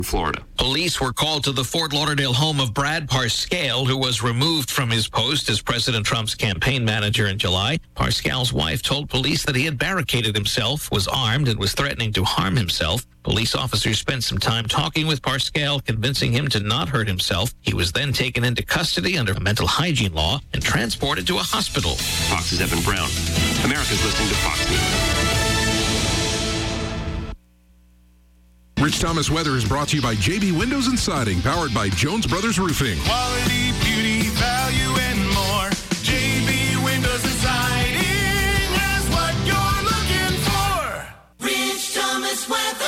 Florida. Police were called to the Fort Lauderdale home of Brad Parscale, who was removed from his post as President Trump's campaign manager in July. Parscale's wife told police that he had barricaded himself, was armed, and was threatening to harm himself. Police officers spent some time talking with Parscale, convincing him to not hurt himself. He was then taken into custody under mental hygiene law and transported to a hospital. Fox's Evan Brown. America's listening to Fox News. Rich Thomas Weather is brought to you by JB Windows and Siding, powered by Jones Brothers Roofing. Quality, beauty, value, and more. JB Windows and Siding has what you're looking for. Rich Thomas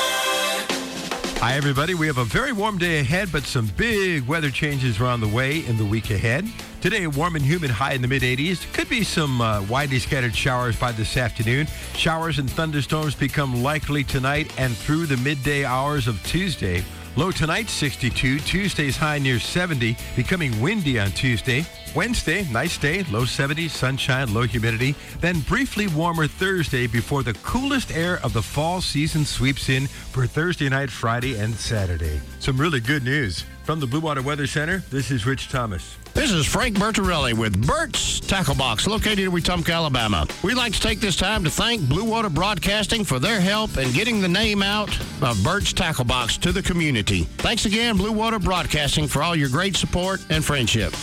Weather. Hi, everybody. We have a very warm day ahead, but some big weather changes are on the way in the week ahead. Today, a warm and humid high in the mid-80s. Could be some widely scattered showers by this afternoon. Showers and thunderstorms become likely tonight and through the midday hours of Tuesday. Low tonight, 62. Tuesday's high near 70, becoming windy on Tuesday. Wednesday, nice day, low 70s, sunshine, low humidity. Then briefly warmer Thursday before the coolest air of the fall season sweeps in for Thursday night, Friday, and Saturday. Some really good news. From the Blue Water Weather Center, this is Rich Thomas. This is Frank Bertarelli with Bert's Tackle Box, located in Wetumpka, Alabama. We'd like to take this time to thank Blue Water Broadcasting for their help in getting the name out of Bert's Tackle Box to the community. Thanks again, Blue Water Broadcasting, for all your great support and friendship.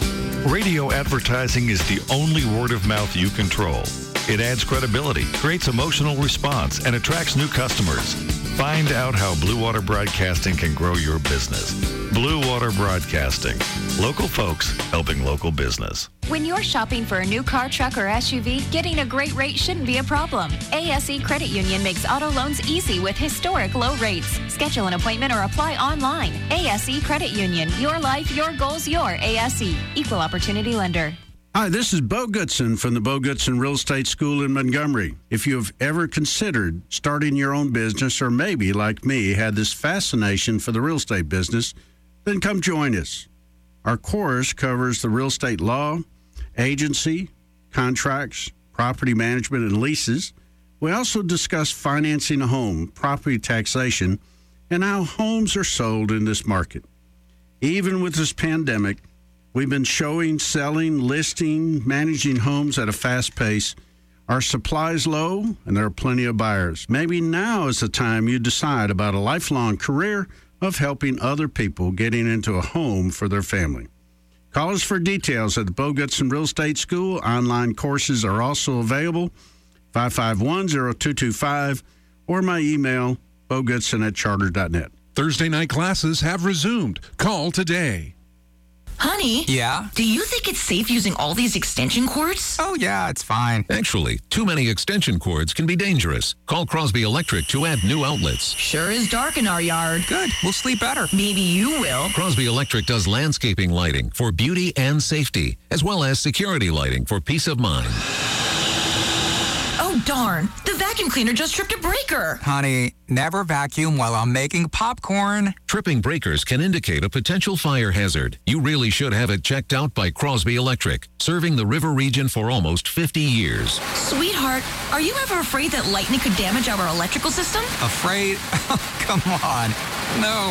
Radio advertising is the only word of mouth you control. It adds credibility, creates emotional response, and attracts new customers. Find out how Blue Water Broadcasting can grow your business. Blue Water Broadcasting. Local folks helping local business. When you're shopping for a new car, truck, or SUV, getting a great rate shouldn't be a problem. ASE Credit Union makes auto loans easy with historic low rates. Schedule an appointment or apply online. ASE Credit Union. Your life, your goals, your ASE. Equal Opportunity Lender. Hi, this is Bo Goodson from the Bo Goodson Real Estate School in Montgomery. If you've ever considered starting your own business, or maybe, like me, had this fascination for the real estate business, then come join us. Our course covers the real estate law, agency, contracts, property management, and leases. We also discuss financing a home, property taxation, and how homes are sold in this market. Even with this pandemic, we've been showing, selling, listing, managing homes at a fast pace. Our supply is low, and there are plenty of buyers. Maybe now is the time you decide about a lifelong career of helping other people getting into a home for their family. Call us for details at the Bo Goodson Real Estate School. Online courses are also available, 551-0225, or my email, bogoodson@charter.net. Thursday night classes have resumed. Call today. Honey? Yeah? Do you think it's safe using all these extension cords? Oh, yeah, it's fine. Actually, too many extension cords can be dangerous. Call Crosby Electric to add new outlets. Sure is dark in our yard. Good. We'll sleep better. Maybe you will. Crosby Electric does landscaping lighting for beauty and safety, as well as security lighting for peace of mind. Oh, darn. The vacuum cleaner just tripped a breaker. Honey, never vacuum while I'm making popcorn. Tripping breakers can indicate a potential fire hazard. You really should have it checked out by Crosby Electric, serving the river region for almost 50 years. Sweetheart, are you ever afraid that lightning could damage our electrical system? Afraid? Come on. No.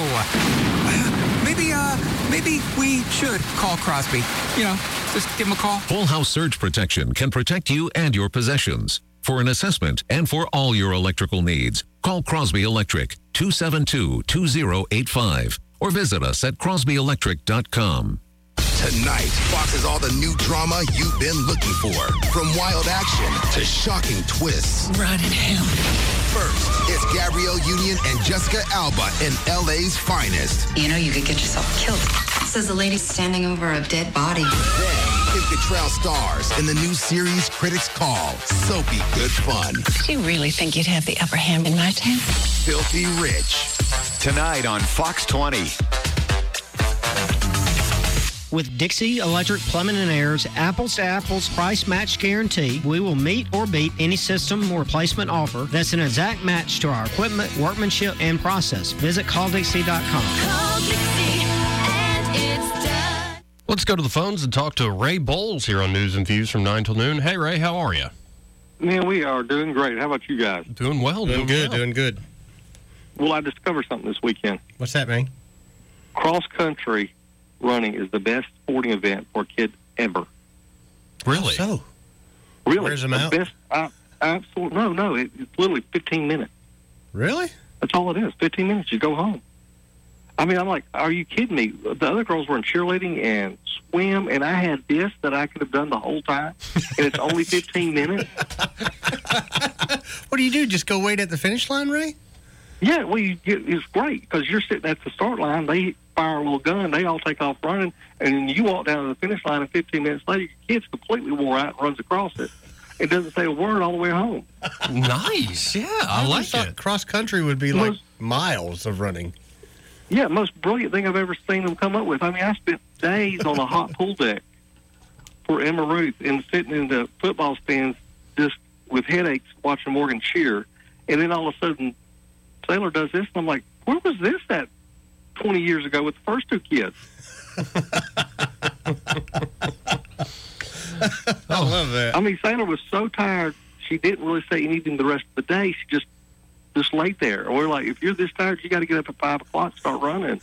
Maybe we should call Crosby. Just give him a call. Whole house surge protection can protect you and your possessions. For an assessment and for all your electrical needs, call Crosby Electric, 272-2085, or visit us at crosbyelectric.com. Tonight, Fox has all the new drama you've been looking for. From wild action to shocking twists. Run in hell. First, it's Gabrielle Union and Jessica Alba in LA's finest. You know you could get yourself killed. Says the lady standing over a dead body. Then, his Cottrell stars in the new series critics call soapy good fun. Do you really think you'd have the upper hand in my town? Filthy Rich. Tonight on Fox 20. With Dixie Electric Plumbing and Air's apples-to-apples price match guarantee, we will meet or beat any system or replacement offer that's an exact match to our equipment, workmanship, and process. Visit calldixie.com. Call Dixie and it's done. Let's go to the phones and talk to Ray Bowles here on News and Views from 9 till noon. Hey, Ray, how are you? Man, we are doing great. How about you guys? Doing well. Doing good. well, I discovered something this weekend. What's that, man? Cross-country running is the best sporting event for a kid ever. Really? So? Really? Wears them out? Best, absolutely. No, it's literally 15 minutes. Really? That's all it is. 15 minutes, you go home. I mean, I'm like, are you kidding me? The other girls were in cheerleading and swim, and I had this that I could have done the whole time, and it's only 15 minutes. What do you do? Just go wait at the finish line, Ray? Yeah, well, it's great because you're sitting at the start line. They fire a little gun. They all take off running, and you walk down to the finish line, and 15 minutes later, your kid's completely wore out and runs across it. It doesn't say a word all the way home. Nice. Yeah, I like it. Cross country would be like miles of running. Yeah, most brilliant thing I've ever seen them come up with. I mean, I spent days on a hot pool deck for Emma Ruth and sitting in the football stands just with headaches watching Morgan cheer. And then all of a sudden, Sailor does this, and I'm like, where was this at 20 years ago with the first two kids? I love that. I mean, Sailor was so tired, she didn't really say anything the rest of the day. She just laid there. And we're like, if you're this tired, you got to get up at 5 o'clock and start running.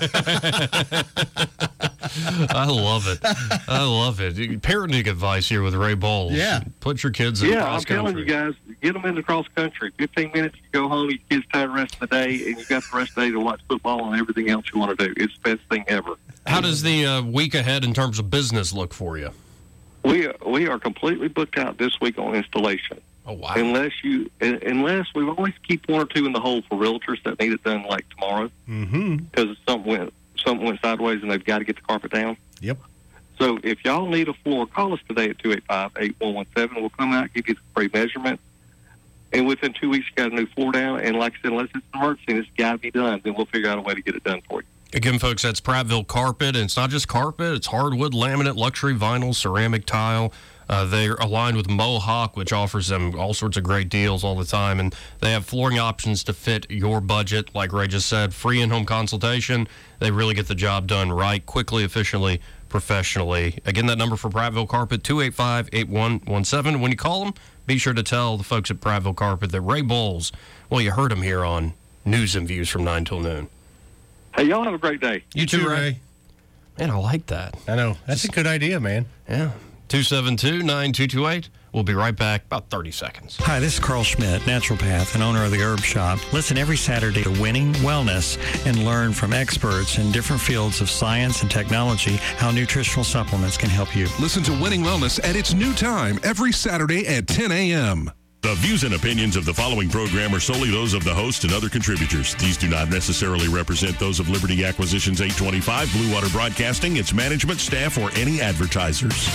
I love it. I love it. Parenting advice here with Ray Bowles. Yeah. Put your kids in cross country. I'm telling you guys, get them into cross country. 15 minutes, you go home, your kid's tired the rest of the day, and you got the rest of the day to watch football and everything else you want to do. It's the best thing ever. How does the week ahead in terms of business look for you? We are completely booked out this week on installation. Oh, wow. Unless we always keep one or two in the hole for realtors that need it done like tomorrow. Mm-hmm. Because something went sideways and they've got to get the carpet down. Yep. So if y'all need a floor, call us today at 285-8117. We'll come out, give you the free measurement. And within 2 weeks, you got a new floor down. And like I said, unless it's an emergency and it's got to be done, then we'll figure out a way to get it done for you. Again, folks, that's Prattville Carpet. And it's not just carpet. It's hardwood, laminate, luxury vinyl, ceramic tile. They're aligned with Mohawk, which offers them all sorts of great deals all the time. And they have flooring options to fit your budget. Like Ray just said, free in-home consultation. They really get the job done right, quickly, efficiently, professionally. Again, that number for Prattville Carpet, 285-8117. When you call them, be sure to tell the folks at Prattville Carpet that Ray Bowles, well, you heard him here on News and Views from 9 till noon. Hey, y'all have a great day. You too, Ray. Man, I like that. I know. That's a good idea, man. Yeah. 272-9228. We'll be right back, about 30 seconds. Hi, this is Carl Schmidt, naturopath and owner of the Herb Shop. Listen every Saturday to Winning Wellness and learn from experts in different fields of science and technology how nutritional supplements can help you. Listen to Winning Wellness at its new time every Saturday at 10 a.m. The views and opinions of the following program are solely those of the host and other contributors. These do not necessarily represent those of Liberty Acquisitions 825, Blue Water Broadcasting, its management, staff, or any advertisers.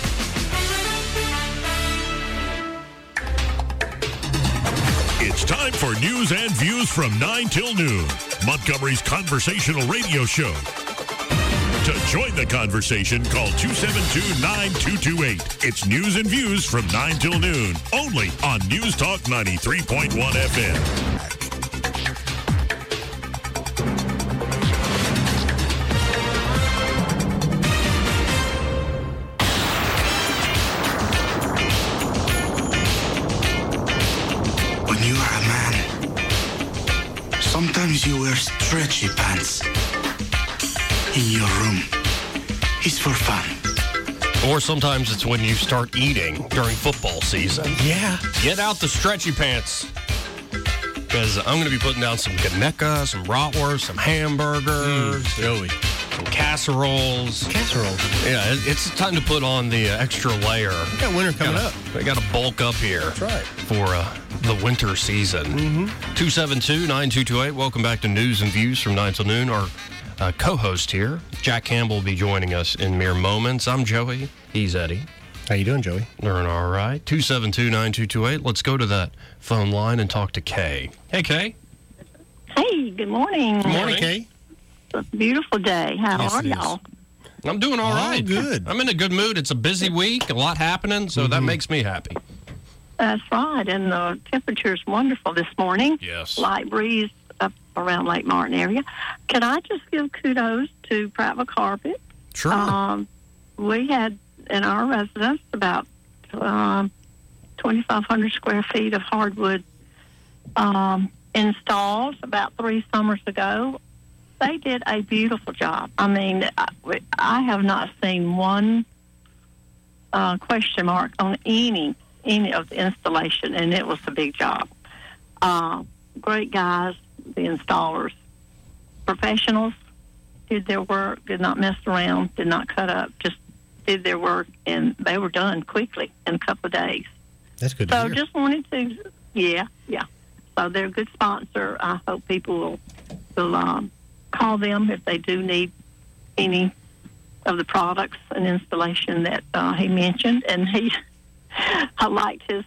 It's time for News and Views from 9 till noon, Montgomery's conversational radio show. To join the conversation, call 272-9228. It's News and Views from 9 till noon, only on News Talk 93.1 FM. When you are a man, sometimes you wear stretchy pants in your room. It's for fun. Or sometimes it's when you start eating during football season. Yeah. Get out the stretchy pants. Because I'm going to be putting down some Ganecka, some bratwurst, some hamburgers, Joey. some casseroles. Casseroles. Yeah, it's time to put on the extra layer. We got winter coming up. We got to bulk up here. That's right. For the winter season. 272-9228. Welcome back to News and Views from 9 till noon. Our co-host here, Jack Campbell, will be joining us in mere moments. I'm Joey. He's Eddie. How you doing, Joey? Doing all right. 272-9228. Let's go to that phone line and talk to Kay. Hey, Kay. Hey, good morning. Good morning, Kay. It's a beautiful day. How are y'all? I'm doing all right. Good. I'm in a good mood. It's a busy week, a lot happening, so that makes me happy. That's right, and the temperature's wonderful this morning. Yes. Light breeze up around Lake Martin area. Can I just give kudos to Prattville Carpet? Sure. We had in our residence about 2,500 square feet of hardwood installs about 3 summers ago. They did a beautiful job. I mean, I have not seen one question mark on any of the installation, and it was a big job. Great guys, the installers, professionals, did their work, did not mess around, did not cut up, just did their work, and they were done quickly in a couple of days. That's good to So hear. just wanted to, yeah. So they're a good sponsor. I hope people will call them if they do need any of the products and installation that he mentioned. And I liked his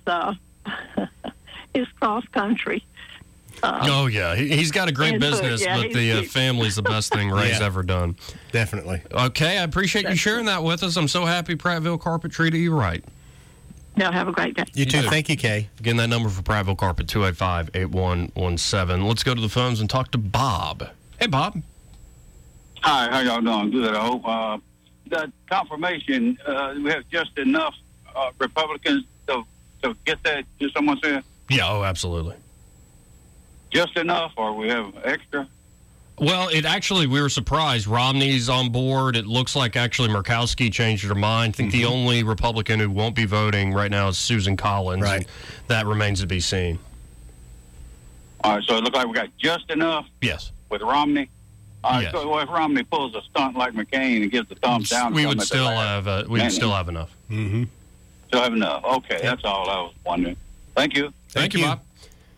cross country. Oh, yeah. He's got a great input. business, Yeah, but the family's the best thing Ray's ever done. Definitely. Okay, I appreciate you sharing that with us. I'm so happy Prattville Carpet treated you right. No, have a great day. You too. Thank you, Kay. Again, that number for Prattville Carpet, 285-8117. Let's go to the phones and talk to Bob. Hey, Bob. Hi, how y'all doing? Good, I hope. The confirmation, we have just enough Republicans to get that, did someone say? Yeah, oh, absolutely. Just enough, or we have extra? Well, we were surprised. Romney's on board. It looks like actually Murkowski changed her mind. I think the only Republican who won't be voting right now is Susan Collins. Right. That remains to be seen. All right, so it looks like we got just enough Yes. with Romney. All right, Yes. so if Romney pulls a stunt like McCain and gives the thumbs down, We would still have enough. Mm-hmm. Still have enough. Okay, that's all I was wondering. Thank you. Thank you, Bob.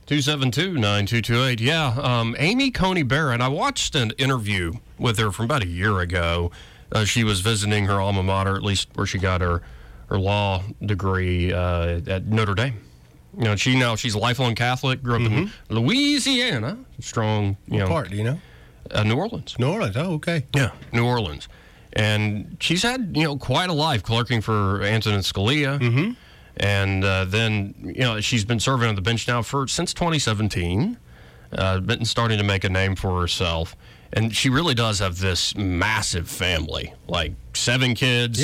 272-9228. Yeah, Amy Coney Barrett. I watched an interview with her from about a year ago. She was visiting her alma mater, at least where she got her law degree at Notre Dame. You know, she's a lifelong Catholic. Grew up in Louisiana. Strong. What part? Do you know? New Orleans. New Orleans. Oh, okay. Yeah, New Orleans. And she's had quite a life clerking for Antonin Scalia. Mm-hmm. And then, she's been serving on the bench now since 2017, been starting to make a name for herself. And she really does have this massive family, like 7 kids,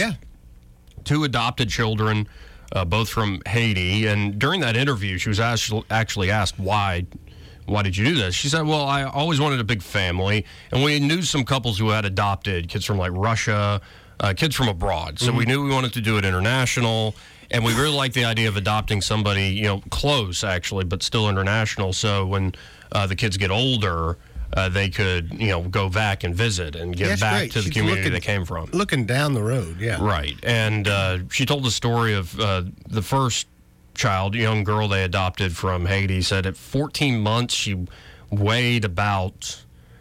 2 adopted children, both from Haiti. And during that interview, she was actually asked, why did you do this? She said, well, I always wanted a big family. And we knew some couples who had adopted kids from like Russia, kids from abroad. So we knew we wanted to do it international. And we really like the idea of adopting somebody, close actually, but still international. So when the kids get older, they could, go back and visit and give back to the community they came from. Looking down the road, yeah. Right. And she told the story of the first child, young girl they adopted from Haiti, said at 14 months she weighed about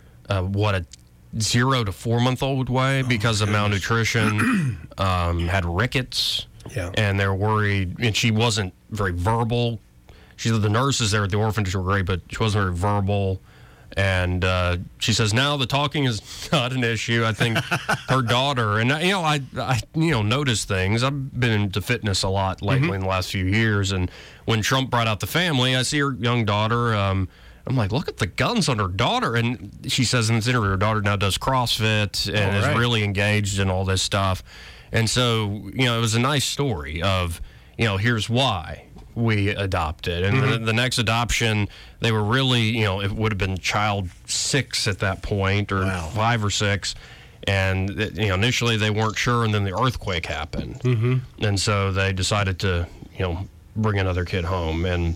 a 0 to 4 month old would weigh because of malnutrition, had rickets. Yeah. And they're worried, and she wasn't very verbal. The nurses there at the orphanage were great, but she wasn't very verbal. And she says now the talking is not an issue. I think her daughter, and I notice things. I've been into fitness a lot lately in the last few years, and when Trump brought out the family, I see her young daughter. I'm like, look at the guns on her daughter. And she says in this interview, her daughter now does CrossFit and is really engaged in all this stuff. And so, it was a nice story of, here's why we adopted. And the next adoption, they were really, it would have been child 6 at that point, or 5 or 6. And, initially they weren't sure, and then the earthquake happened. And so they decided to, bring another kid home. And,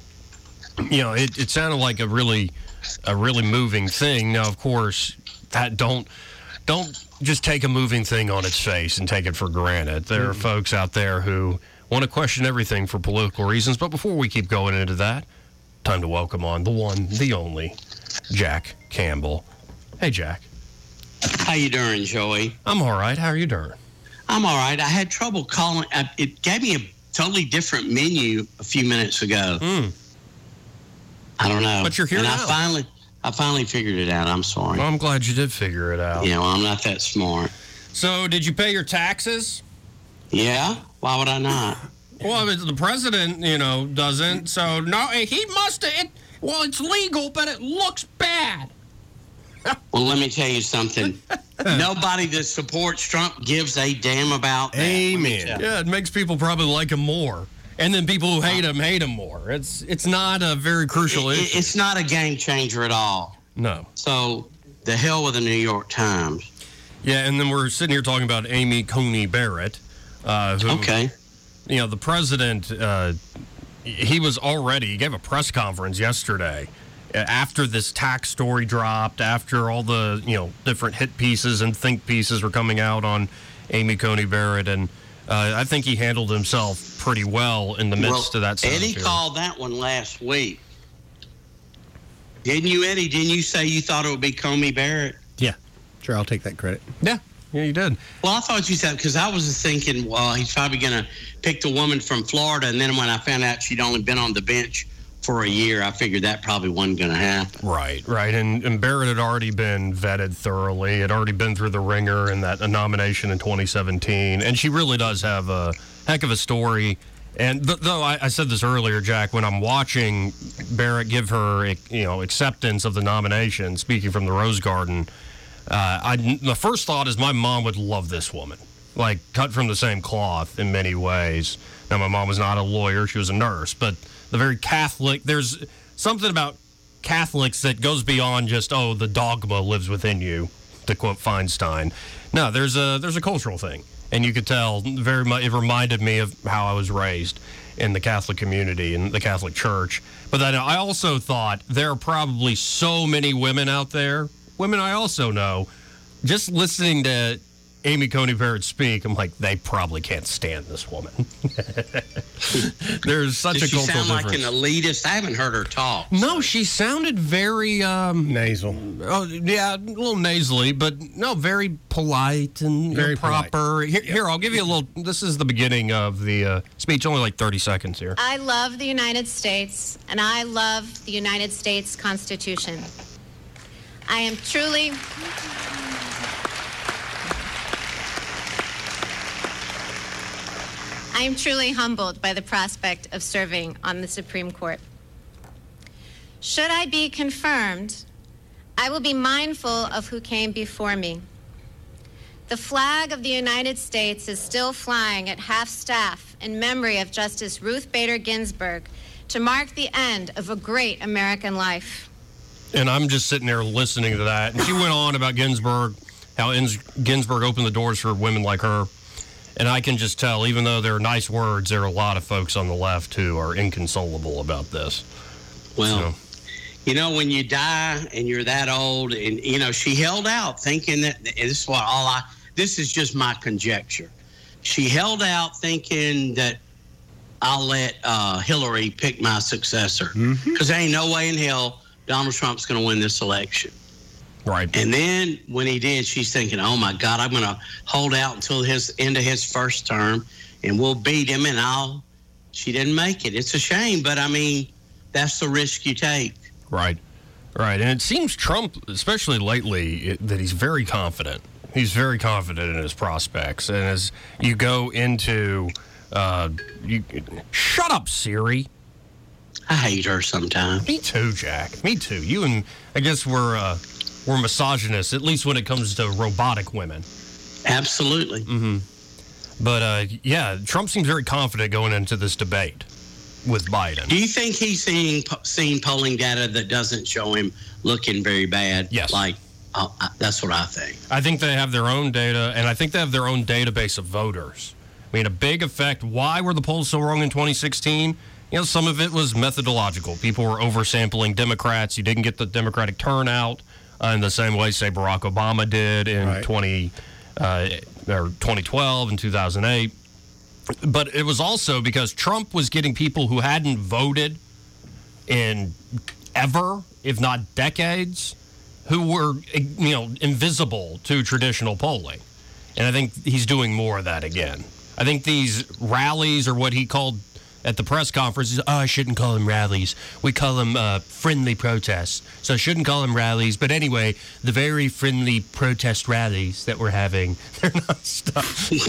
it sounded like a really moving thing. Now, of course, that don't just take a moving thing on its face and take it for granted. There are folks out there who want to question everything for political reasons. But before we keep going into that, time to welcome on the one, the only, Jack Campbell. Hey, Jack. How you doing, Joey? I'm all right. How are you doing? I'm all right. I had trouble calling. It gave me a totally different menu a few minutes ago. I don't know. But you're here and now. I finally figured it out. I'm sorry. Well, I'm glad you did figure it out. I'm not that smart. So, did you pay your taxes? Yeah? Why would I not? Well, the president, doesn't. So, no, he must have. Well, it's legal, but it looks bad. Well, let me tell you something. Nobody that supports Trump gives a damn about that. Amen. Yeah, it makes people probably like him more. And then people who hate him more. It's not a very crucial issue. It's not a game changer at all. No. So the hell with the New York Times. Yeah, and then we're sitting here talking about Amy Coney Barrett. Okay. You know, the president, he gave a press conference yesterday after this tax story dropped, after all the, different hit pieces and think pieces were coming out on Amy Coney Barrett. And I think he handled himself pretty well in the midst of that. Eddie called that one last week. Didn't you, Eddie? Didn't you say you thought it would be Coney Barrett? Yeah. Sure, I'll take that credit. Yeah, you did. Well, I thought you said, because I was thinking, well, he's probably going to pick the woman from Florida. And then when I found out she'd only been on the bench for a year, I figured that probably wasn't going to happen. Right. And Barrett had already been vetted thoroughly. Had already been through the ringer in that nomination in 2017. And she really does have a heck of a story. And though I said this earlier, Jack, when I'm watching Barrett give her, acceptance of the nomination, speaking from the Rose Garden, the first thought is my mom would love this woman, like cut from the same cloth in many ways. Now, my mom was not a lawyer. She was a nurse, but the very Catholic, there's something about Catholics that goes beyond just, the dogma lives within you, to quote Feinstein. No, there's a cultural thing. And you could tell very much, it reminded me of how I was raised in the Catholic community, in the Catholic Church. But then I also thought there are probably so many women out there, women I also know, just listening to Amy Coney Barrett speak, I'm like, they probably can't stand this woman. There's such a cultural difference. Does she sound like an elitist? I haven't heard her talk. No, she sounded very... nasal. Oh, yeah, a little nasally, but no, very polite and very proper. Here, I'll give you a little... This is the beginning of the speech, only like 30 seconds here. I love the United States, and I love the United States Constitution. I am truly... I am truly humbled by the prospect of serving on the Supreme Court. Should I be confirmed, I will be mindful of who came before me. The flag of the United States is still flying at half-staff in memory of Justice Ruth Bader Ginsburg to mark the end of a great American life. And I'm just sitting there listening to that. And she went on about Ginsburg, how Ginsburg opened the doors for women like her. And I can just tell, even though they're nice words, there are a lot of folks on the left who are inconsolable about this. Well, when you die and you're that old, and, she held out thinking that this is just my conjecture. She held out thinking that I'll let Hillary pick my successor. Because there ain't no way in hell Donald Trump's going to win this election. Right. And then when he did, she's thinking, oh, my God, I'm going to hold out until his end of his first term, and we'll beat him, and she didn't make it. It's a shame, but, that's the risk you take. Right. And it seems Trump, especially lately, that he's very confident. He's very confident in his prospects. And as you go into... shut up, Siri. I hate her sometimes. Me too, Jack. Me too. You and... I guess we're misogynists, at least when it comes to robotic women. Absolutely. Mm-hmm. But, Trump seems very confident going into this debate with Biden. Do you think he's seen polling data that doesn't show him looking very bad? Yes. That's what I think. I think they have their own data, and I think they have their own database of voters. A big effect. Why were the polls so wrong in 2016? Some of it was methodological. People were oversampling Democrats. You didn't get the Democratic turnout in the same way, say, Barack Obama did in 2012 and 2008. But it was also because Trump was getting people who hadn't voted in ever, if not decades, who were, invisible to traditional polling. And I think he's doing more of that again. I think these rallies, or what he called at the press conference, I shouldn't call them rallies. We call them friendly protests. So I shouldn't call them rallies. But anyway, the very friendly protest rallies that we're having, they're not stuff.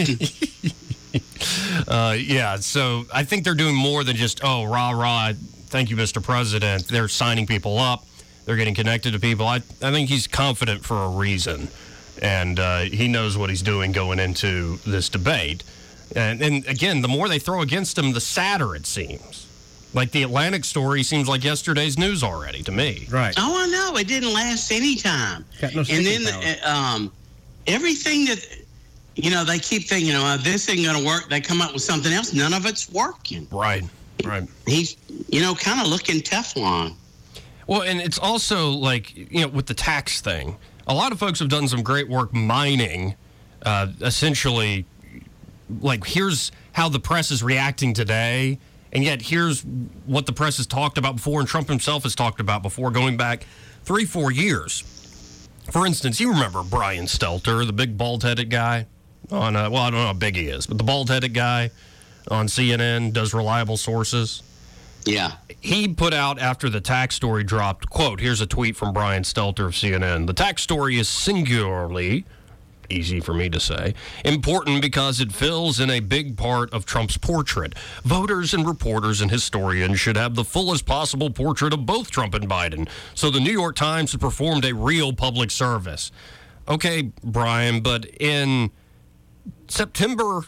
So I think they're doing more than just, rah, rah, thank you, Mr. President. They're signing people up. They're getting connected to people. I think he's confident for a reason. And he knows what he's doing going into this debate. And again, the more they throw against him, the sadder it seems. Like the Atlantic story seems like yesterday's news already to me. Right. Oh, I know. It didn't last any time. Got no And then everything that, they keep thinking, this isn't going to work. They come up with something else. None of it's working. Right. He's, kind of looking Teflon. Well, and it's also like, with the tax thing, a lot of folks have done some great work mining, essentially, like, here's how the press is reacting today, and yet here's what the press has talked about before, and Trump himself has talked about before, going back 3-4 years. For instance, you remember Brian Stelter, the big bald-headed guy on, I don't know how big he is, but the bald-headed guy on CNN, does reliable sources. Yeah. He put out after the tax story dropped, quote, here's a tweet from Brian Stelter of CNN. The tax story is singularly, easy for me to say, important because it fills in a big part of Trump's portrait. Voters and reporters and historians should have the fullest possible portrait of both Trump and Biden. So the New York Times has performed a real public service. Okay, Brian, but in September,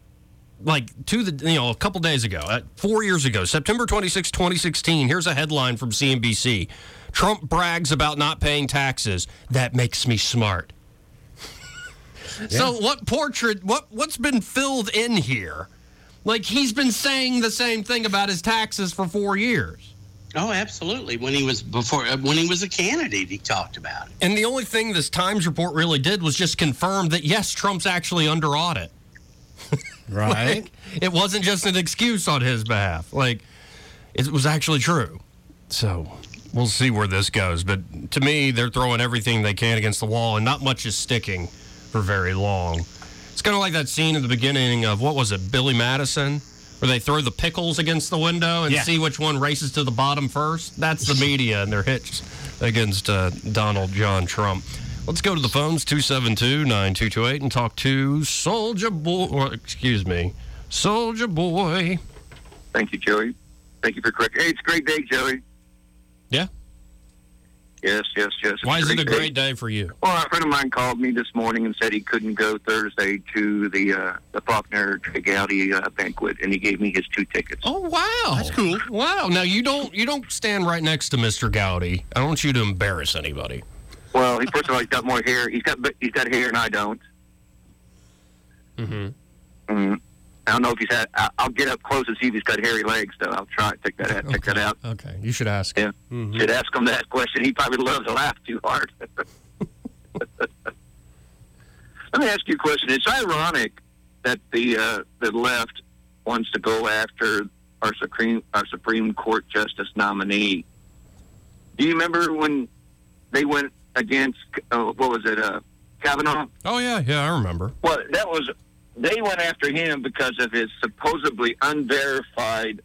a couple days ago, 4 years ago, September 26, 2016, here's a headline from CNBC. Trump brags about not paying taxes. That makes me smart. Yeah. So what portrait, what's been filled in here? Like, he's been saying the same thing about his taxes for 4 years. Oh, absolutely. When he was a candidate, he talked about it. And the only thing this Times report really did was just confirm that, yes, Trump's actually under audit. Right. It wasn't just an excuse on his behalf. Like, it was actually true. So we'll see where this goes. But to me, they're throwing everything they can against the wall, and not much is sticking for very long. It's kind of like that scene at the beginning of, what was it, Billy Madison, where they throw the pickles against the window and see which one races to the bottom first. That's the media and their hits against Donald John Trump. Let's go to the phones, 272-9228, and talk to Soldier Boy. Thank you, Joey. Thank you for correcting. Hey, it's a great day, Joey. Yeah? Yes. Why is it a great day for you? Well, a friend of mine called me this morning and said he couldn't go Thursday to the Faulkner Trey Gowdy banquet, and he gave me his 2 tickets. Oh, wow. That's cool. Wow. Now, you don't stand right next to Mr. Gowdy. I don't want you to embarrass anybody. Well, first of all, he's got more hair. He's got hair, and I don't. Mm-hmm. I don't know if he's had. I'll get up close and see if he's got hairy legs, though. I'll try to check that out. Okay, you should ask him. Yeah, should ask him that question. He probably loves to laugh too hard. Let me ask you a question. It's ironic that the left wants to go after our Supreme Court justice nominee. Do you remember when they went against Kavanaugh? Oh yeah, I remember. Well, they went after him because of his supposedly unverified,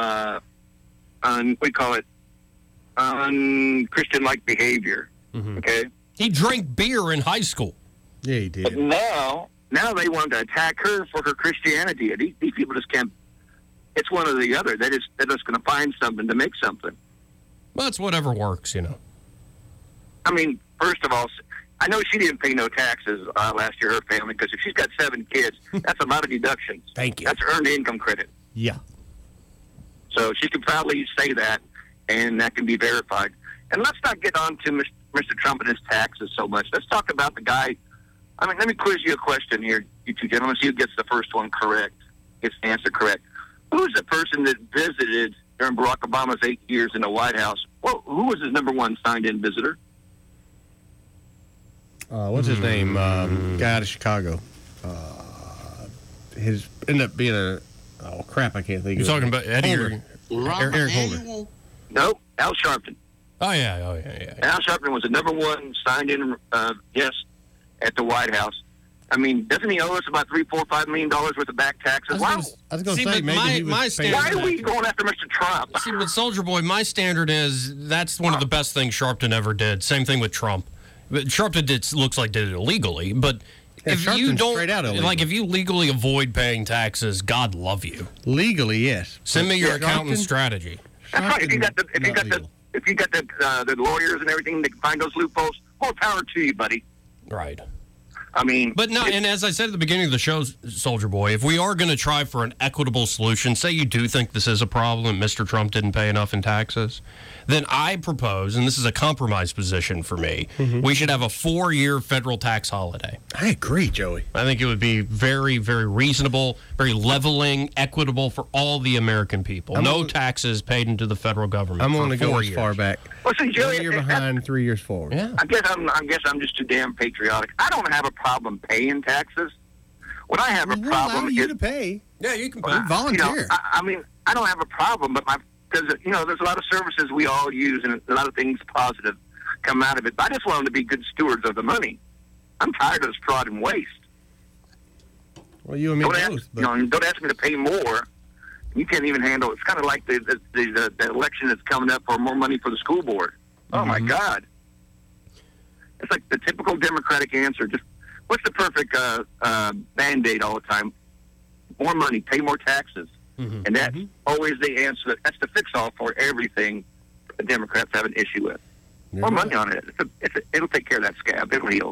unchristian-like behavior. Mm-hmm. Okay, he drank beer in high school. Yeah, he did. But now they want to attack her for her Christianity. These people just can't. It's one or the other. They're just going to find something to make something. Well, it's whatever works, I mean, first of all, I know she didn't pay no taxes last year, her family, because if she's got 7 kids, that's a lot of deductions. Thank you. That's earned income credit. Yeah. So she can proudly say that, and that can be verified. And let's not get on to Mr. Trump and his taxes so much. Let's talk about the guy. I mean, let me quiz you a question here, you two gentlemen, see who gets the first one correct, gets the answer correct. Who's the person that visited during Barack Obama's 8 years in the White House? Well, who was his number 1 signed-in visitor? What's his name? Guy out of Chicago. His ended up being I can't think of it. You're talking about Eddie Holder. Eric Holder. Nope, Al Sharpton. Oh, yeah. Al Sharpton was the number 1 signed-in guest at the White House. I mean, doesn't he owe us about $3, $4, $5 million worth of back taxes? I was going to say, maybe my why are we going after Mr. Trump? See, with Soldier Boy, my standard is that's one of the best things Sharpton ever did. Same thing with Trump. Sharpton looks like did it illegally, but if you don't, if you legally avoid paying taxes, God love you. Legally, yes. Send me your accountant's strategy. That's right. If you got the lawyers and everything that can find those loopholes, more power to you, buddy. Right. I mean, but no, and as I said at the beginning of the show, Soldier Boy, if we are going to try for an equitable solution, say you do think this is a problem, Mr. Trump didn't pay enough in taxes, then I propose, and this is a compromise position for me, we should have a 4-year federal tax holiday. I agree, Joey. I think it would be very, very reasonable, very leveling, equitable for all the American people. No taxes paid into the federal government. I'm going to go as far back. Well, see, Joey, 1 year behind, 3 years forward. Yeah. I guess I'm just too damn patriotic. I don't have a problem paying taxes. What I have a problem you is to pay. Yeah, you can pay. Volunteer. I mean, I don't have a problem, but because there's a lot of services we all use, and a lot of things positive come out of it. But I just want them to be good stewards of the money. I'm tired of this fraud and waste. Well, you and me both. Don't ask me to pay more. You can't even handle it. It's kind of like the election that's coming up for more money for the school board. Oh, my God. It's like the typical Democratic answer. Just what's the perfect Band-Aid all the time? More money, pay more taxes. And that's always the answer. That's the fix-all for everything the Democrats have an issue with. More money on it. It'll take care of that scab. It'll heal.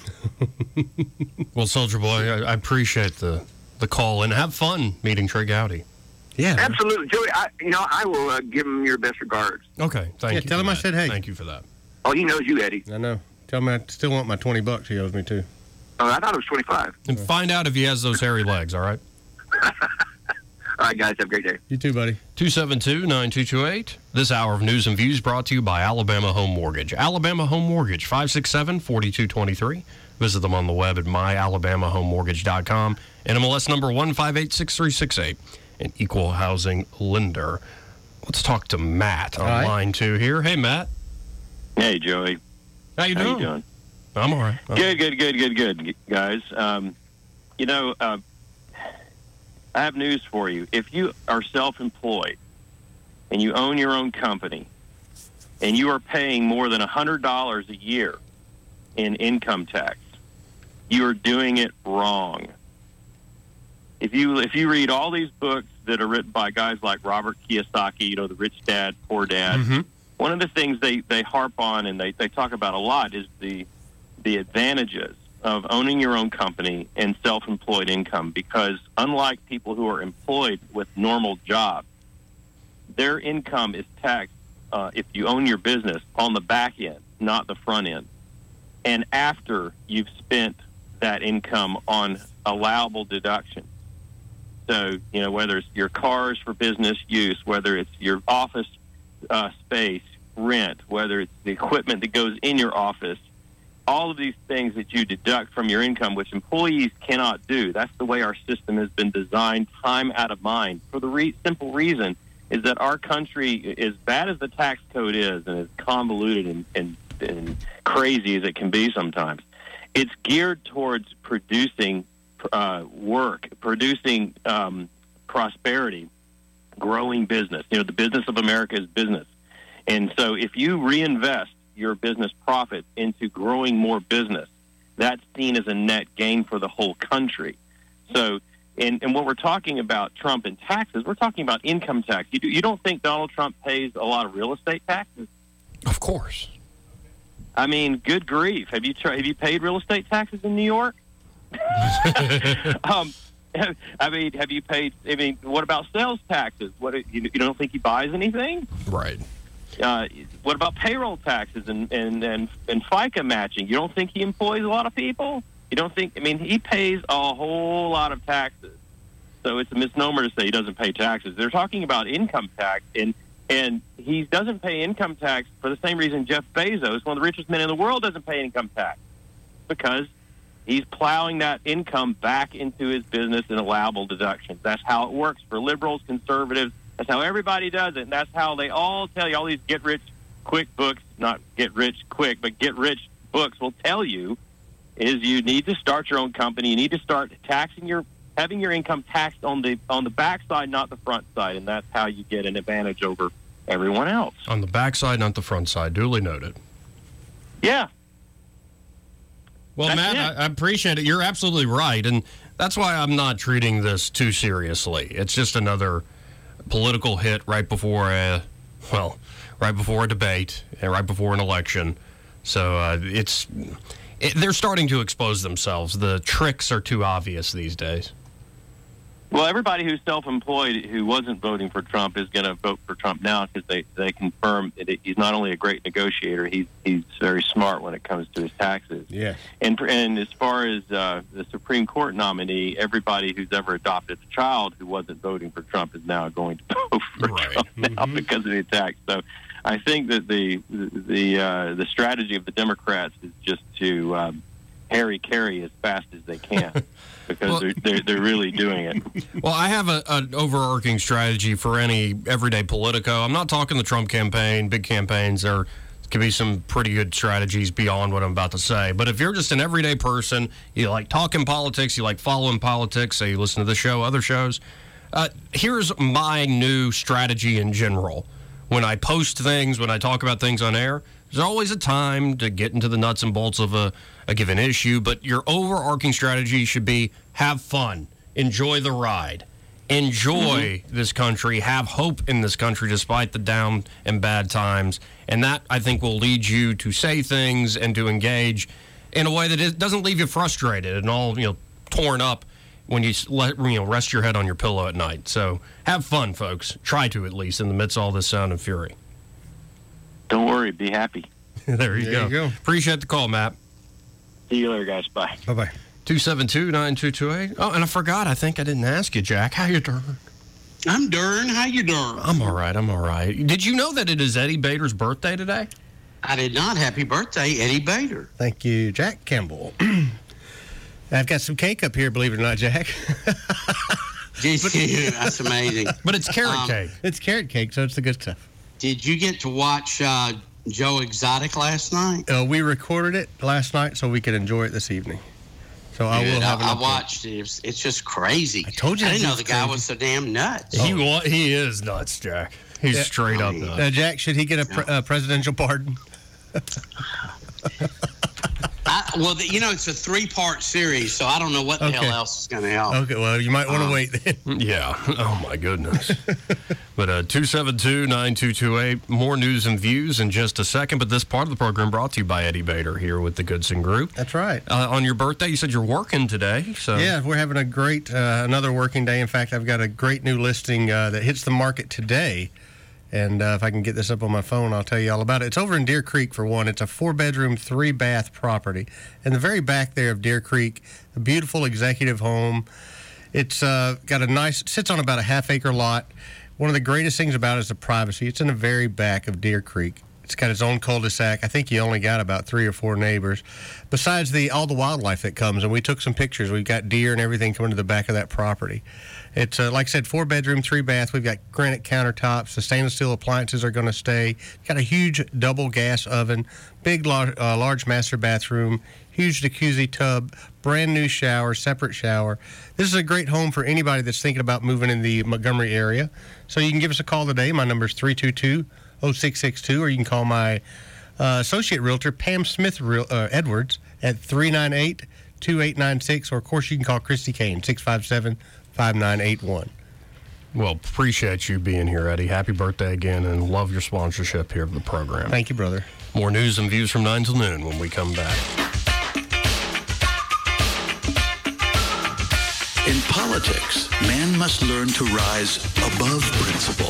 Well, Soldier Boy, I appreciate the call, and have fun meeting Trey Gowdy. Yeah, absolutely, Joey. I will give him your best regards. Okay, thank you. Tell him I said hey. Thank you for that. Oh, he knows you, Eddie. I know. Tell him I still want my $20 he owes me too. Oh, I thought it was 25. And find out if he has those hairy legs. All right. All right, guys. Have a great day. You too, buddy. 272-9228. This hour of news and views brought to you by Alabama Home Mortgage. Alabama Home Mortgage, 567-4223. Visit them on the web at myalabamahomemortgage.com. NMLS number 1586368. An equal housing lender. Let's talk to Matt on line 2 here. Hey, Matt. Hey, Joey. How you doing? I'm all right. Good, guys. I have news for you. If you are self-employed and you own your own company and you are paying more than $100 a year in income tax, you are doing it wrong. If you read all these books that are written by guys like Robert Kiyosaki, the Rich Dad, Poor Dad, one of the things they harp on and they talk about a lot is the advantages of owning your own company and self-employed income, because unlike people who are employed with normal jobs, their income is taxed if you own your business on the back end, not the front end. And after you've spent that income on allowable deductions. So, whether it's your cars for business use, whether it's your office space, rent, whether it's the equipment that goes in your office, all of these things that you deduct from your income, which employees cannot do. That's the way our system has been designed time out of mind, for the simple reason is that our country, as bad as the tax code is and as convoluted and crazy as it can be sometimes, it's geared towards producing work, producing prosperity, growing business. The business of America is business. And so if you reinvest your business profits into growing more business, that's seen as a net gain for the whole country. So, and what we're talking about Trump and taxes, we're talking about income tax. You don't think Donald Trump pays a lot of real estate taxes? Of course. I mean, good grief. Have you paid real estate taxes in New York? Have you paid? What about sales taxes? You don't think he buys anything? Right. What about payroll taxes and FICA matching? You don't think he employs a lot of people? You don't think? He pays a whole lot of taxes. So it's a misnomer to say he doesn't pay taxes. They're talking about income tax, and he doesn't pay income tax for the same reason Jeff Bezos, one of the richest men in the world, doesn't pay income tax, because he's plowing that income back into his business in allowable deductions. That's how it works for liberals, conservatives. That's how everybody does it, and that's how they all tell you. All these get-rich-quick books, not get-rich-quick, but get-rich books will tell you is you need to start your own company. You need to start having your income taxed on the backside, not the front side, and that's how you get an advantage over everyone else. On the backside, not the front side. Duly noted. Yeah. Well, that's Matt, I appreciate it. You're absolutely right, and that's why I'm not treating this too seriously. It's just another political hit right before a debate and right before an election. So it's they're starting to expose themselves. The tricks are too obvious these days. Well, everybody who's self-employed who wasn't voting for Trump is going to vote for Trump now because they confirm that he's not only a great negotiator, he's very smart when it comes to his taxes. Yeah. And as far as the Supreme Court nominee, everybody who's ever adopted a child who wasn't voting for Trump is now going to vote for Trump now because of the tax. So I think that the strategy of the Democrats is just to Harry Carey as fast as they can. Because they're really doing it. Well, I have an overarching strategy for any everyday politico. I'm not talking the Trump campaign, big campaigns. There could be some pretty good strategies beyond what I'm about to say. But if you're just an everyday person, you like talking politics, you like following politics, say you listen to the show, other shows, here's my new strategy in general. When I post things, when I talk about things on air, there's always a time to get into the nuts and bolts of a given issue, but your overarching strategy should be have fun, enjoy the ride, enjoy this country, have hope in this country despite the down and bad times, and that, I think, will lead you to say things and to engage in a way that it doesn't leave you frustrated and all torn up when you rest your head on your pillow at night. So have fun, folks. Try to, at least, in the midst of all this sound and fury. Don't worry, be happy. There you go. Appreciate the call, Matt. See you later, guys. Bye. Bye-bye. 272-9228. Oh, and I forgot. I think I didn't ask you, Jack. How you doing? I'm Dern. How you doing? I'm all right. Did you know that it is Eddie Bader's birthday today? I did not. Happy birthday, Eddie Bader. Thank you, Jack Campbell. I've got some cake up here, believe it or not, Jack. That's amazing. But it's carrot cake. It's carrot cake, so it's the good stuff. Did you get to watch Joe Exotic last night? We recorded it last night so we could enjoy it this evening. So I will have I watched it. It's just crazy. I told you. I didn't know the guy was so damn nuts. He is nuts, Jack. He's straight up nuts. Jack, should he get a presidential pardon? Well, it's a 3-part series, so I don't know what the hell else is going to help. Okay, well, you might want to wait then. Yeah. Oh, my goodness. But 272-9228, more news and views in just a second. But this part of the program brought to you by Eddie Bader here with the Goodson Group. That's right. On your birthday, you said you're working today. So yeah, we're having a great, another working day. In fact, I've got a great new listing that hits the market today. And if I can get this up on my phone, I'll tell you all about it. It's over in Deer Creek, for one. It's a 4-bedroom, 3-bath property. In the very back there of Deer Creek, a beautiful executive home. It's sits on about a half-acre lot. One of the greatest things about it is the privacy. It's in the very back of Deer Creek. It's got its own cul-de-sac. I think you only got about 3 or 4 neighbors. Besides all the wildlife that comes, and we took some pictures. We've got deer and everything coming to the back of that property. It's, like I said, 4-bedroom, 3-bath. We've got granite countertops. The stainless steel appliances are going to stay. Got a huge double gas oven, big, large master bathroom, huge jacuzzi tub, brand new shower, separate shower. This is a great home for anybody that's thinking about moving in the Montgomery area. So you can give us a call today. My number is 322-0662, or you can call my associate realtor, Pam Smith Edwards, at 398-2896, or of course you can call Christy Kane, 657-5981. Well, appreciate you being here, Eddie. Happy birthday again, and love your sponsorship here of the program. Thank you, brother. More news and views from 9 till noon when we come back. In politics, man must learn to rise above principle.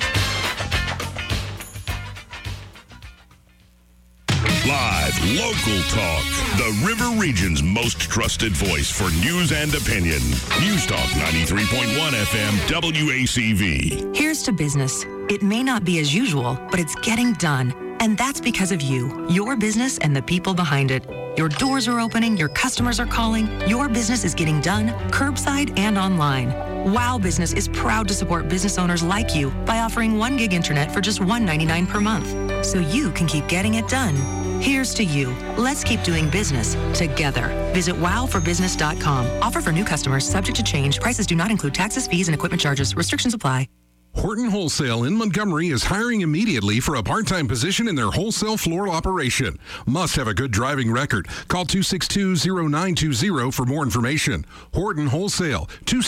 Live, local talk. The River Region's most trusted voice for news and opinion. News Talk 93.1 FM WACV. Here's to business. It may not be as usual, but it's getting done. And that's because of you, your business, and the people behind it. Your doors are opening, your customers are calling, your business is getting done, curbside and online. Wow Business is proud to support business owners like you by offering 1 gig internet for just $1.99 per month, so you can keep getting it done. Here's to you. Let's keep doing business together. Visit wowforbusiness.com. Offer for new customers, subject to change. Prices do not include taxes, fees, and equipment charges. Restrictions apply. Horton Wholesale in Montgomery is hiring immediately for a part-time position in their wholesale floral operation. Must have a good driving record. Call 262-0920 for more information. Horton Wholesale,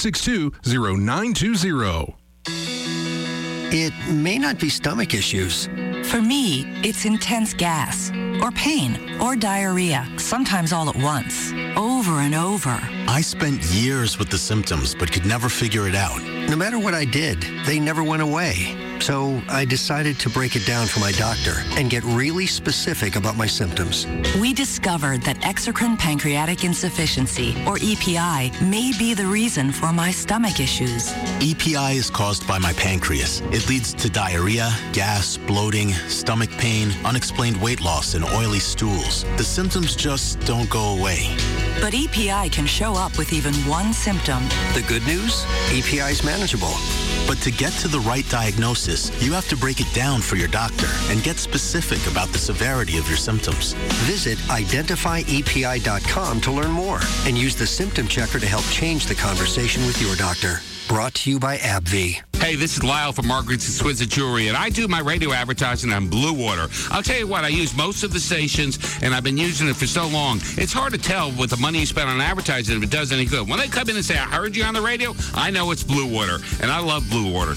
262-0920. It may not be stomach issues. For me, it's intense gas. or pain, or diarrhea, sometimes all at once, over and over. I spent years with the symptoms, but could never figure it out. No matter what I did, they never went away. So I decided to break it down for my doctor and get really specific about my symptoms. We discovered that exocrine pancreatic insufficiency, or EPI, may be the reason for my stomach issues. EPI is caused by my pancreas. It leads to diarrhea, gas, bloating, stomach pain, unexplained weight loss, and oily stools. The symptoms just don't go away. But EPI can show up with even one symptom. The good news? EPI is manageable. But to get to the right diagnosis, you have to break it down for your doctor and get specific about the severity of your symptoms. Visit identifyepi.com to learn more and use the symptom checker to help change the conversation with your doctor. Brought to you by AbbVie. Hey, this is Lyle from Margaret's Exquisite Jewelry, and I do my radio advertising on Blue Water. I'll tell you what, I use most of the stations, and I've been using it for so long. It's hard to tell with the money you spend on advertising if it does any good. When they come in and say, I heard you on the radio, I know it's Blue Water, and I love Blue Water.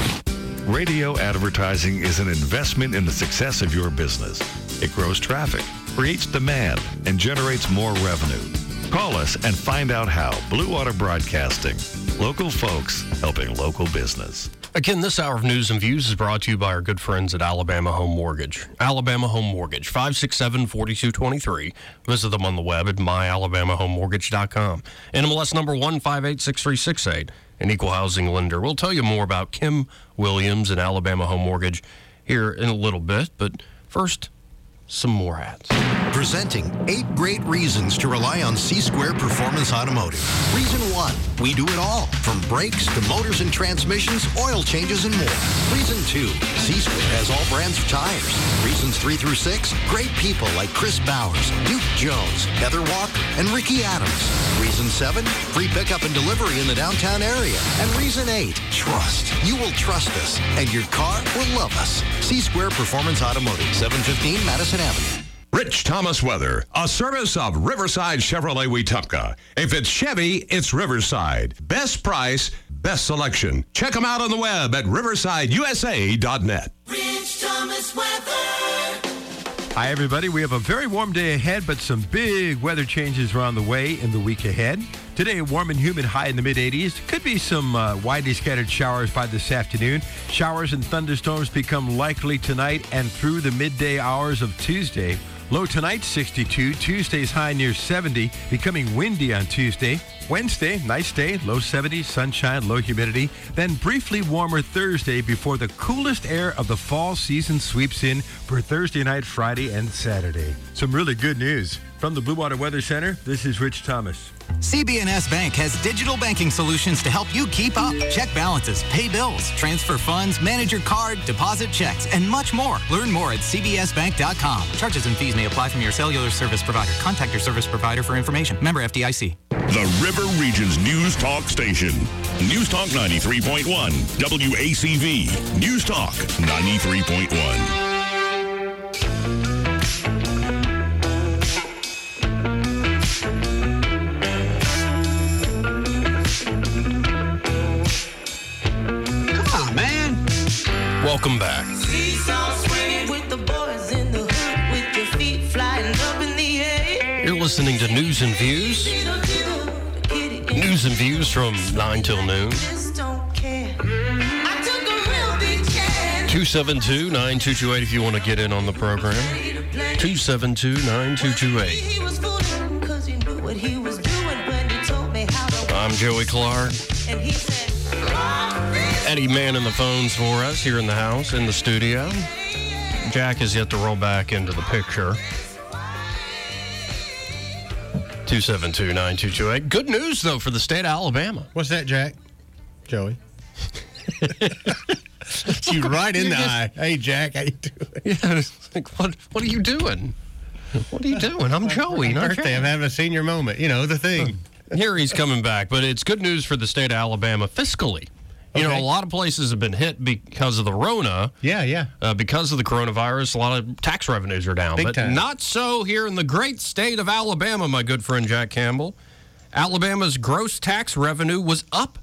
Radio advertising is an investment in the success of your business. It grows traffic, creates demand, and generates more revenue. Call us and find out how. Blue Water Broadcasting. Local folks helping local business. Again, this hour of News and Views is brought to you by our good friends at Alabama Home Mortgage. Alabama Home Mortgage, 567-4223. Visit them on the web at myalabamahomemortgage.com. NMLS number 1586368, an equal housing lender. We'll tell you more about Kim Williams and Alabama Home Mortgage here in a little bit, but first, some more ads. Presenting 8 great reasons to rely on C-Square Performance Automotive. Reason 1, we do it all, from brakes to motors and transmissions, oil changes, and more. Reason 2, C-Square has all brands of tires. Reasons 3 through 6, great people like Chris Bowers, Duke Jones, Heather Walker, and Ricky Adams. Reason 7, free pickup and delivery in the downtown area. And reason 8, trust. You will trust us, and your car will love us. C-Square Performance Automotive, 715 Madison Avenue. Rich Thomas Weather, a service of Riverside Chevrolet Wetumpka. If it's Chevy, it's Riverside. Best price, best selection. Check them out on the web at riversideusa.net. Rich Thomas Weather. Hi, everybody. We have a very warm day ahead, but some big weather changes are on the way in the week ahead. Today, a warm and humid high in the mid-80s. Could be some widely scattered showers by this afternoon. Showers and thunderstorms become likely tonight and through the midday hours of Tuesday. Low tonight, 62. Tuesday's high near 70, becoming windy on Tuesday. Wednesday, nice day, low 70s, sunshine, low humidity. Then briefly warmer Thursday before the coolest air of the fall season sweeps in for Thursday night, Friday, and Saturday. Some really good news. From the Blue Water Weather Center, this is Rich Thomas. CB&S Bank has digital banking solutions to help you keep up. Check balances, pay bills, transfer funds, manage your card, deposit checks, and much more. Learn more at cbsbank.com. Charges and fees may apply from your cellular service provider. Contact your service provider for information. Member FDIC. The River Region's News Talk Station. News Talk 93.1. WACV. News Talk 93.1. Welcome back. You're listening to News and Views. News and Views from 9 till noon. 272-9228 if you want to get in on the program. 272-9228. I'm Joey Clark. Eddie manning the phones for us here in the house, in the studio. Jack is yet to roll back into the picture. 272-9228. Good news, though, for the state of Alabama. What's that, Jack? Joey. You right in the eye. Hey, Jack, how you doing? Yeah, like, what are you doing? What are you doing? I'm Joey, not birthday. Jack. I'm having a senior moment. You know, the thing. Here he's coming back, but it's good news for the state of Alabama fiscally. You know, a lot of places have been hit because of the Rona. Yeah. Because of the coronavirus, a lot of tax revenues are down. Big time. Not so here in the great state of Alabama, my good friend Jack Campbell. Alabama's gross tax revenue was up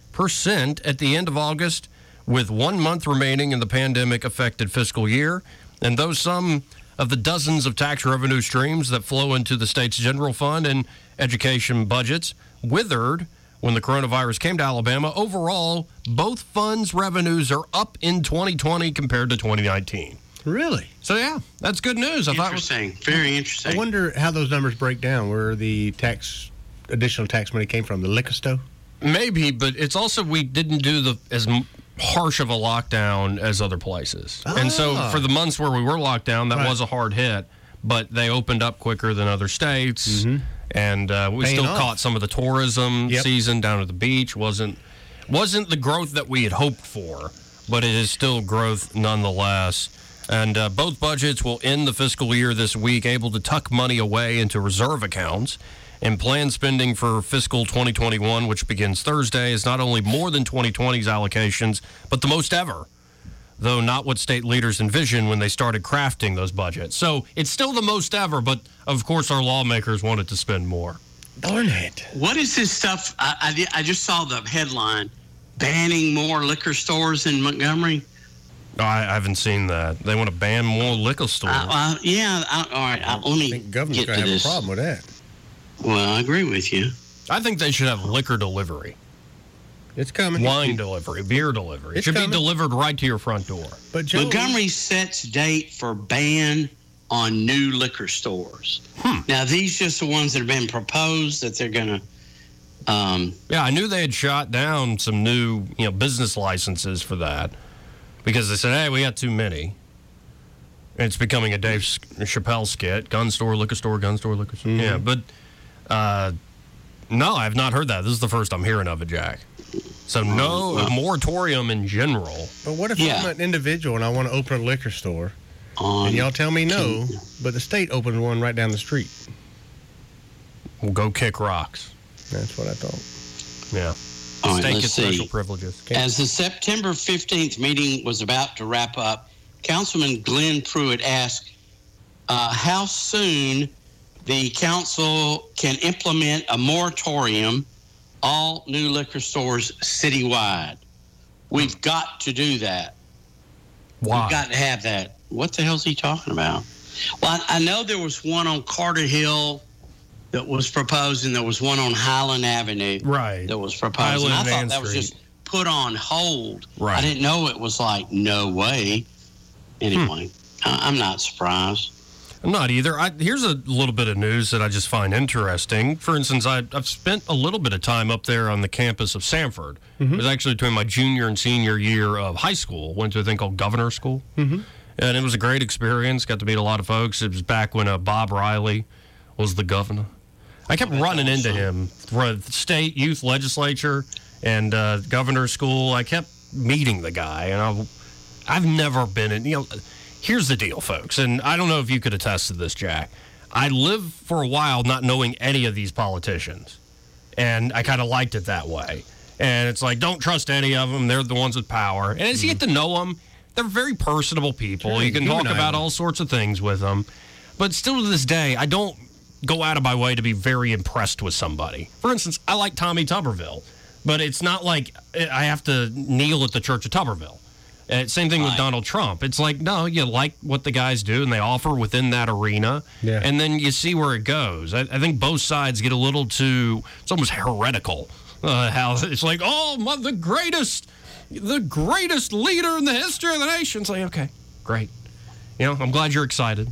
5.3% at the end of August, with 1 month remaining in the pandemic-affected fiscal year. And though some of the dozens of tax revenue streams that flow into the state's general fund and education budgets withered when the coronavirus came to Alabama, overall, both funds' revenues are up in 2020 compared to 2019. Really? So, yeah, that's good news. Interesting. Very interesting. I wonder how those numbers break down, where the additional tax money came from. The liquor store? Maybe, but it's also we didn't do as harsh of a lockdown as other places. And so for the months where we were locked down, that was a hard hit, but they opened up quicker than other states. And we still caught some of the tourism season down at the beach. Wasn't the growth that we had hoped for, but it is still growth nonetheless. And both budgets will end the fiscal year this week, able to tuck money away into reserve accounts. And planned spending for fiscal 2021, which begins Thursday, is not only more than 2020's allocations, but the most ever, though not what state leaders envisioned when they started crafting those budgets. So it's still the most ever, but of course our lawmakers wanted to spend more. Darn it. What is this stuff? I just saw the headline, banning more liquor stores in Montgomery. I haven't seen that. They want to ban more liquor stores. All right. Let me think governor's get going to to have this. a problem with that. Well, I agree with you. I think they should have liquor delivery. It's coming. Wine delivery, beer delivery. It should be delivered right to your front door. But Montgomery sets date for ban on new liquor stores. Now, these just the ones that have been proposed that they're going to... Yeah, I knew they had shot down some new business licenses for that because they said, hey, we got too many. And it's becoming a Dave Chappelle skit. Gun store, liquor store, gun store, liquor store. Yeah, but... no, I have not heard that. This is the first I'm hearing of it, Jack. So a moratorium in general. But what if I'm an individual and I want to open a liquor store, and y'all tell me no, but the state opened one right down the street? We'll go kick rocks. That's what I thought. Yeah. All right, State let's gets see. special privileges. As the September 15th meeting was about to wrap up, Councilman Glenn Pruitt asked how soon the council can implement a moratorium, all new liquor stores citywide. We've got to do that. Why? We've got to have that. What the hell is he talking about? Well, I know there was one on Carter Hill that was proposed, and there was one on Highland Avenue that was proposed. And I thought that was just put on hold. Right. I didn't know it was like, no way. Anyway, I'm not surprised. I'm not either. Here's a little bit of news that I just find interesting. For instance, I've spent a little bit of time up there on the campus of Sanford. It was actually between my junior and senior year of high school. Went to a thing called Governor School. And it was a great experience. Got to meet a lot of folks. It was back when Bob Riley was the governor. I kept running into him for the state youth legislature and Governor School. I kept meeting the guy, and I've never been in, here's the deal, folks, and I don't know if you could attest to this, Jack. I lived for a while not knowing any of these politicians, and I kind of liked it that way. And it's like, don't trust any of them. They're the ones with power. And as you get to know them, they're very personable people. Sure, you can talk about all sorts of things with them. But still to this day, I don't go out of my way to be very impressed with somebody. For instance, I like Tommy Tuberville, but it's not like I have to kneel at the Church of Tuberville. Same thing with Donald Trump. It's like, no, you like what the guys do, and they offer within that arena, and then you see where it goes. I think both sides get a little too, it's almost heretical, how it's like, the greatest leader in the history of the nation. It's like, okay, great. I'm glad you're excited.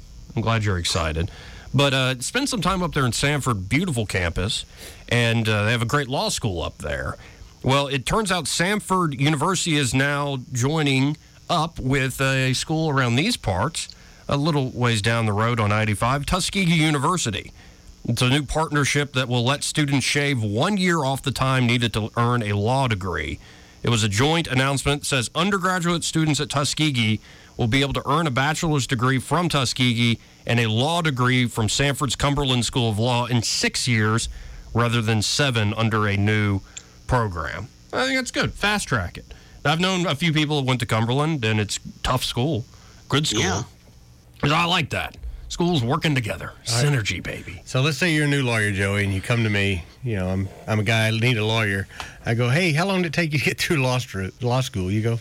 But spend some time up there in Sanford, beautiful campus, and they have a great law school up there. Well, it turns out Sanford University is now joining up with a school around these parts, a little ways down the road on 95, Tuskegee University. It's a new partnership that will let students shave 1 year off the time needed to earn a law degree. It was a joint announcement that says undergraduate students at Tuskegee will be able to earn a bachelor's degree from Tuskegee and a law degree from Sanford's Cumberland School of Law in 6 years rather than 7 under a new program. I think that's good. Fast track it. I've known a few people that went to Cumberland, and it's tough school. Good school. Yeah. I like that. Schools working together. Synergy, baby. So let's say you're a new lawyer, Joey, and you come to me. I'm a guy, I need a lawyer. I go, hey, how long did it take you to get through law school? You go,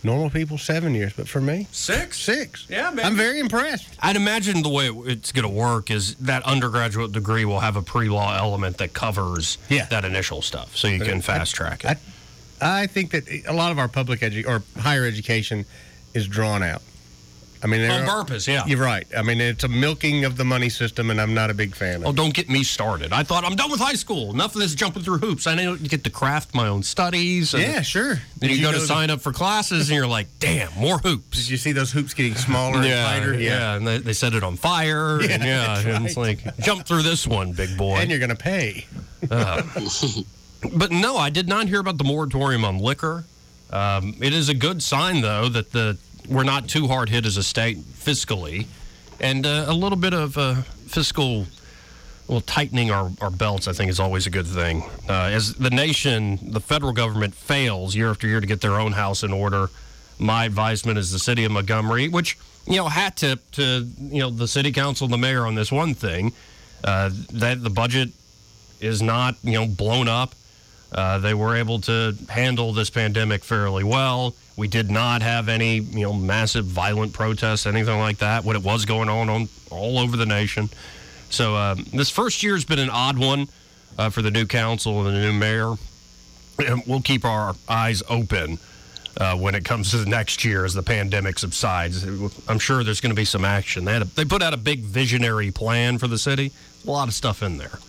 Normal people, 7 years. But for me, 6? 6. Yeah, man. I'm very impressed. I'd imagine the way it's going to work is that undergraduate degree will have a pre-law element that covers that initial stuff, so you can fast track it. I think that a lot of our or higher education is drawn out. I mean, on purpose, yeah. You're right. I mean, it's a milking of the money system, and I'm not a big fan of it. Oh, don't get me started. I thought, I'm done with high school. Enough of this jumping through hoops. I need to get to craft my own studies. Yeah, sure. Then you go to sign up for classes, and you're like, damn, more hoops. Did you see those hoops getting smaller and tighter? Yeah, and they set it on fire. Yeah, and that's and it's like, jump through this one, big boy. And you're going to pay. But no, I did not hear about the moratorium on liquor. It is a good sign, though, that we're not too hard hit as a state fiscally, and a little bit of fiscal tightening our belts, I think, is always a good thing. As the nation, the federal government fails year after year to get their own house in order, my advisement is the city of Montgomery, which, hat tip to, the city council and the mayor on this one thing, that the budget is not, blown up. They were able to handle this pandemic fairly well. We did not have any, massive violent protests, anything like that, when it was going on all over the nation. So this first year has been an odd one for the new council and the new mayor. And we'll keep our eyes open when it comes to the next year as the pandemic subsides. I'm sure there's going to be some action. They put out a big visionary plan for the city. A lot of stuff in there.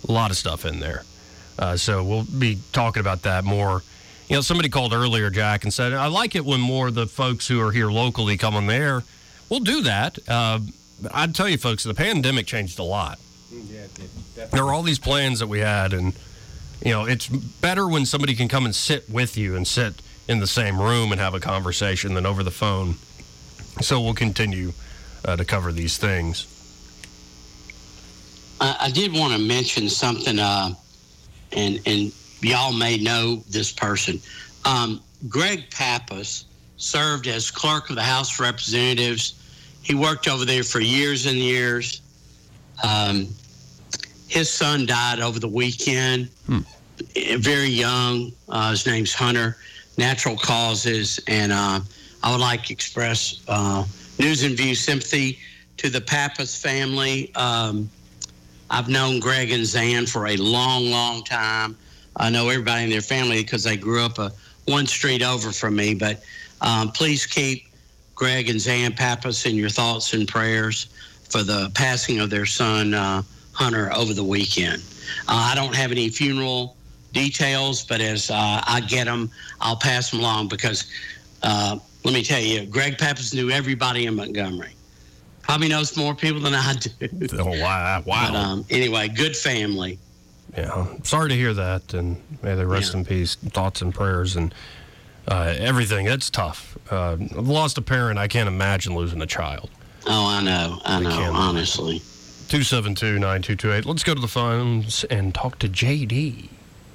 So we'll be talking about that more. Somebody called earlier, Jack, and said, I like it when more of the folks who are here locally come on the air. We'll do that. I'd tell you, folks, the pandemic changed a lot. Yeah, it did. There were all these plans that we had, and, it's better when somebody can come and sit with you and sit in the same room and have a conversation than over the phone. So we'll continue to cover these things. I did want to mention something, and y'all may know this person. Greg Pappas served as clerk of the House of Representatives. He worked over there for years and years. His son died over the weekend, very young. His name's Hunter, natural causes. And I would like to express News and View sympathy to the Pappas family. I've known Greg and Zan for a long, long time. I know everybody in their family because they grew up one street over from me. But please keep Greg and Zan Pappas in your thoughts and prayers for the passing of their son, Hunter, over the weekend. I don't have any funeral details, but as I get them, I'll pass them along because, let me tell you, Greg Pappas knew everybody in Montgomery. Probably knows more people than I do. Oh, wow. But, anyway, good family. Yeah, sorry to hear that, and may they rest in peace. Thoughts and prayers and everything. It's tough. I've lost a parent. I can't imagine losing a child. Oh, I know, honestly. 272-9228. Let's go to the phones and talk to JD.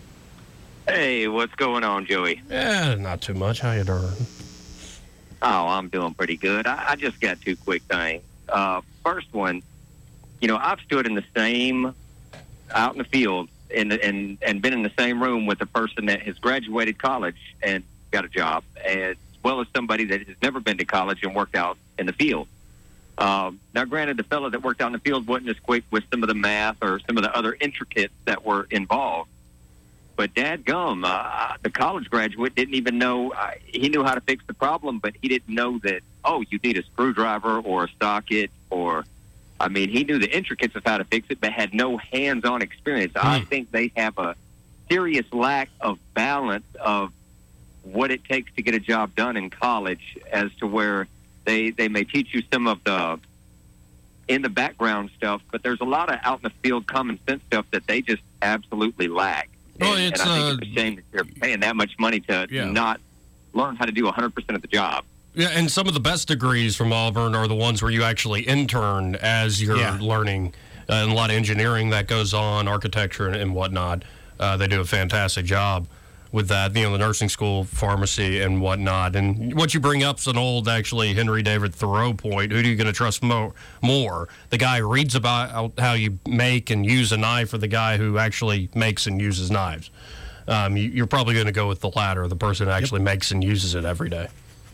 Hey, what's going on, Joey? Yeah, not too much. How you doing? Oh, I'm doing pretty good. I just got two quick things. First one, I've stood in the same out in the field and been in the same room with a person that has graduated college and got a job, as well as somebody that has never been to college and worked out in the field. Now, granted, the fellow that worked out in the field wasn't as quick with some of the math or some of the other intricates that were involved. But dadgum, the college graduate didn't even know. He knew how to fix the problem, but he didn't know that, you need a screwdriver or a socket or... he knew the intricacies of how to fix it, but had no hands-on experience. I think they have a serious lack of balance of what it takes to get a job done in college, as to where they may teach you some of the in the background stuff, but there's a lot of out in the field common sense stuff that they just absolutely lack. Well, and I think it's a shame that they're paying that much money to not learn how to do 100% of the job. Yeah, and some of the best degrees from Auburn are the ones where you actually intern as you're learning. And a lot of engineering that goes on, architecture and whatnot. They do a fantastic job with that. The nursing school, pharmacy, and whatnot. And what you bring up is an old, actually, Henry David Thoreau point. Who are you going to trust more? The guy who reads about how you make and use a knife, or the guy who actually makes and uses knives? You're probably going to go with the latter, the person who actually makes and uses it every day.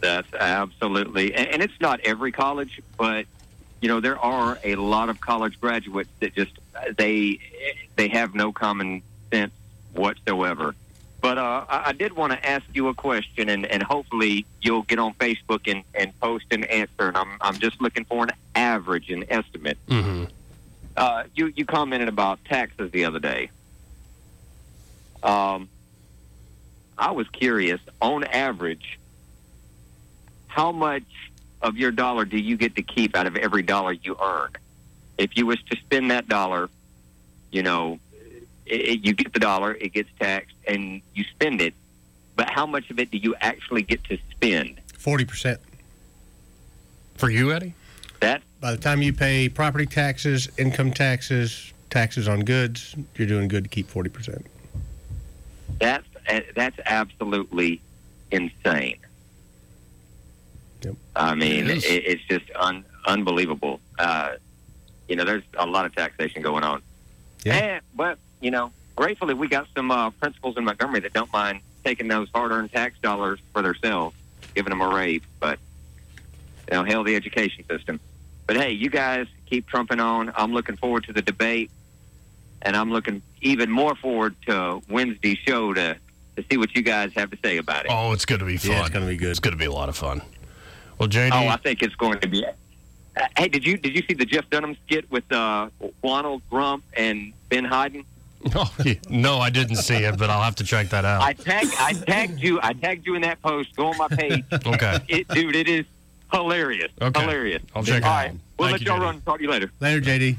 That's absolutely, and it's not every college, but there are a lot of college graduates that just they have no common sense whatsoever. But I did want to ask you a question, and hopefully you'll get on Facebook and post an answer. And I'm just looking for an average, an estimate. Mm-hmm. You commented about taxes the other day. I was curious, on average, how much of your dollar do you get to keep out of every dollar you earn? If you was to spend that dollar, you get the dollar, it gets taxed, and you spend it. But how much of it do you actually get to spend? 40%. For you, Eddie? That by the time you pay property taxes, income taxes, taxes on goods, you're doing good to keep 40%. That's absolutely insane. Yep. I mean, it's just unbelievable. There's a lot of taxation going on. Yeah. But, gratefully we got some principals in Montgomery that don't mind taking those hard-earned tax dollars for themselves, giving them a raise. But, hell, the education system. But, hey, you guys keep trumping on. I'm looking forward to the debate, and I'm looking even more forward to Wednesday's show to see what you guys have to say about it. Oh, it's going to be fun. Yeah, it's going to be good. It's going to be a lot of fun. Well, JD. Oh, I think it's going to be. Hey, did you see the Jeff Dunham skit with Ronald Grump and Ben Hayden? Oh, yeah. No, I didn't see it, but I'll have to check that out. I tagged you in that post. Go on my page. Okay. Dude, it is hilarious. Okay. Hilarious. I'll check it All out. right. We'll Thank let y'all you, run. Talk to you later. Later, JD.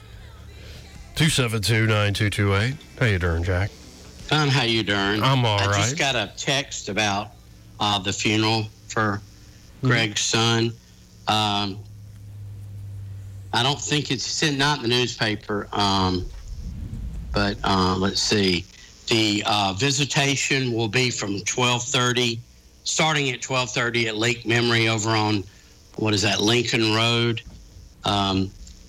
272-9228. How you doing, Jack? Fine, how you doing? I'm all I right. just got a text about the funeral for Greg's son. I don't think it's not in the newspaper, but let's see. The visitation will be from 12:30, starting at 12:30 at Lake Memory over on, Lincoln Road. And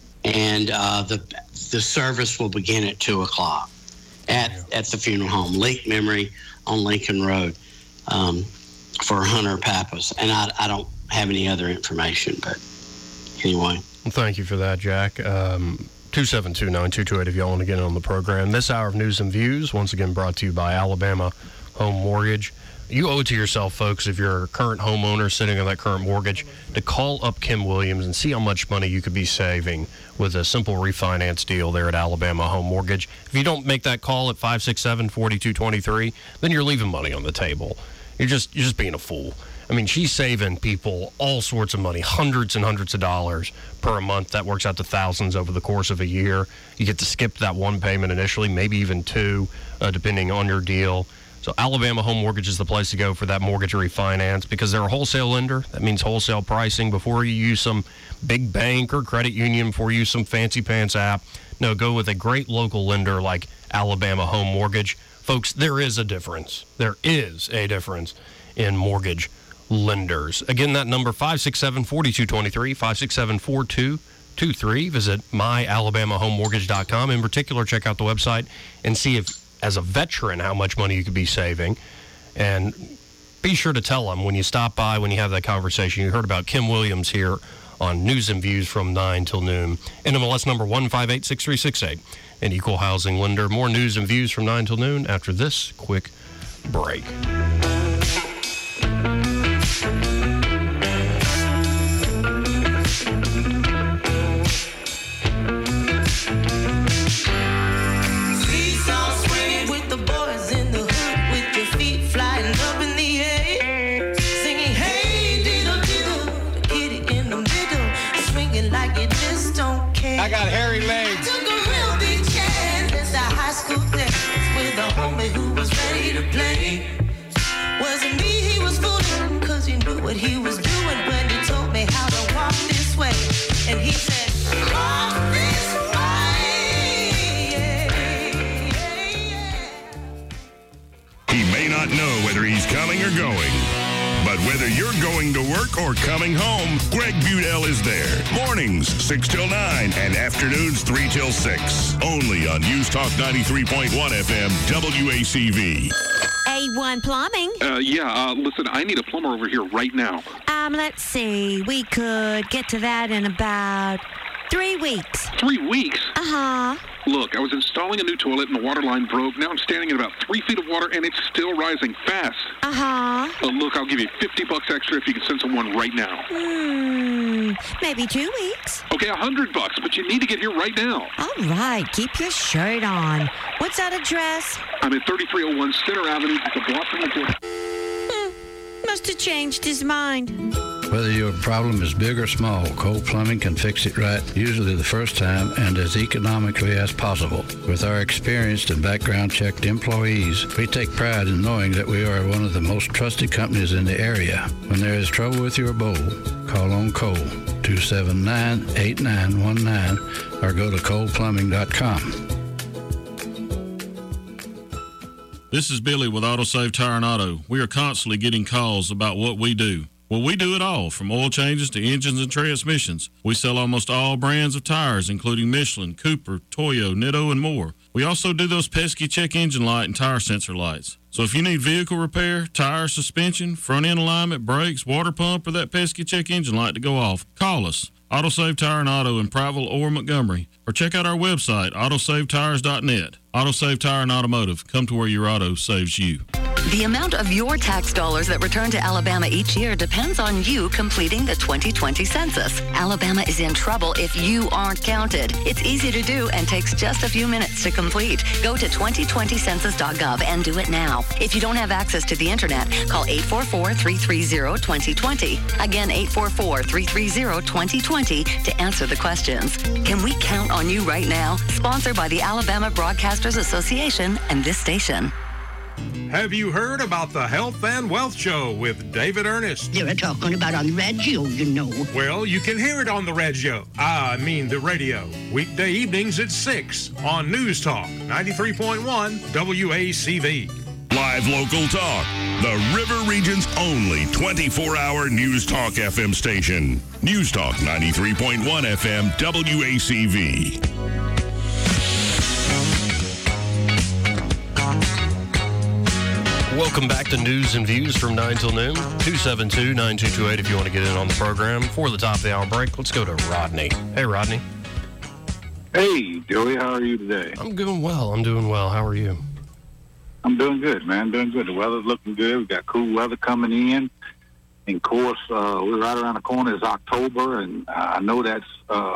the service will begin at 2 o'clock at the funeral home, Lake Memory on Lincoln Road, for Hunter Pappas. And I don't have any other information, but anyway. Well, thank you for that, Jack. 272-9228 if y'all want to get in on the program. This hour of News and Views, once again brought to you by Alabama Home Mortgage. You owe it to yourself, folks, if you're a current homeowner sitting on that current mortgage, to call up Kim Williams and see how much money you could be saving with a simple refinance deal there at Alabama Home Mortgage. If you don't make that call at 567-4223, then you're leaving money on the table. You're just being a fool. I mean, she's saving people all sorts of money, hundreds and hundreds of dollars per month. That works out to thousands over the course of a year. You get to skip that one payment initially, maybe even two, depending on your deal. So Alabama Home Mortgage is the place to go for that mortgage refinance because they're a wholesale lender. That means wholesale pricing. Before you use some big bank or credit union, before you use some fancy pants app, no, go with a great local lender like Alabama Home Mortgage. Folks, there is a difference. There is a difference in mortgage lenders. Again, that number 567-4223, 567-4223. Visit myalabamahomemortgage.com. In particular, check out the website and see if, as a veteran, how much money you could be saving. And be sure to tell them when you stop by, when you have that conversation. You heard about Kim Williams here on News and Views from 9 till noon. NMLS number 1586368. An equal housing lender. More News and Views from 9 till noon after this quick break. I got hairy legs. I took a real big chance at the high school dance with a homie who was ready to play. Wasn't me he was fooling, cause he knew what he was doing when he told me how to walk this way. And he said, walk this way. He may not know whether he's coming or going. But whether you're going to work or coming home, Greg Budell is there. Mornings, 6 till 9, and afternoons, 3 till 6. Only on News Talk 93.1 FM, WACV. Hey, A1 Plumbing. Listen, I need a plumber over here right now. Let's see. We could get to that in about 3 weeks. 3 weeks? Uh-huh. Look, I was installing a new toilet and the water line broke. Now I'm standing in about 3 feet of water and it's still rising fast. Uh-huh. Look, I'll give you $50 extra if you can send someone right now. Maybe 2 weeks. Okay, $100, but you need to get here right now. All right, keep your shirt on. What's that address? I'm at 3301 Center Avenue. It's a block from the door. Must have changed his mind. Whether your problem is big or small, Cole Plumbing can fix it right, usually the first time and as economically as possible. With our experienced and background-checked employees, we take pride in knowing that we are one of the most trusted companies in the area. When there is trouble with your bowl, call on Cole, 279-8919, or go to coleplumbing.com. This is Billy with AutoSave Tire and Auto. We are constantly getting calls about what we do. Well, we do it all, from oil changes to engines and transmissions. We sell almost all brands of tires, including Michelin, Cooper, Toyo, Nitto, and more. We also do those pesky check engine light and tire sensor lights. So if you need vehicle repair, tire, suspension, front-end alignment, brakes, water pump, or that pesky check engine light to go off, call us. AutoSave Tire and Auto in Prattville or Montgomery. Or check out our website, autosavetires.net. AutoSave Tire and Automotive. Come to where your auto saves you. The amount of your tax dollars that return to Alabama each year depends on you completing the 2020 census. Alabama is in trouble if you aren't counted. It's easy to do and takes just a few minutes to complete. Go to 2020census.gov and do it now. If you don't have access to the internet, call 844-330-2020. Again, 844-330-2020 to answer the questions. Can we count on you right now? Sponsored by the Alabama Broadcasters Association and this station. Have you heard about the Health and Wealth Show with David Ernest? They were talking about on the radio, you know. Well, you can hear it on the radio. The radio. Weekday evenings at 6 on News Talk 93.1 WACV. Live local talk. The River Region's only 24-hour News Talk FM station. News Talk 93.1 FM WACV. Welcome back to News and Views from 9 till noon. 272-9228 if you want to get in on the program. For the top of the hour break, let's go to Rodney. Hey, Rodney. Hey, Joey. How are you today? I'm doing well. How are you? I'm doing good, man. Doing good. The weather's looking good. We got cool weather coming in. And, of course, we're right around the corner. It's October, and I know that's